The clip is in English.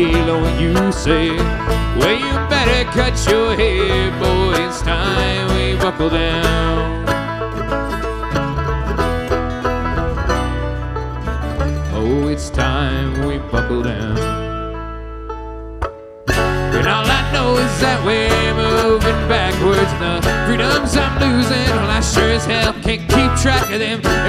halo and you say, well, you better cut your hair, boy, it's time we buckle down. Oh, it's time we buckle down. And all I know is that we're moving backwards. The freedoms I'm losing, well, I sure as hell can't keep track of them.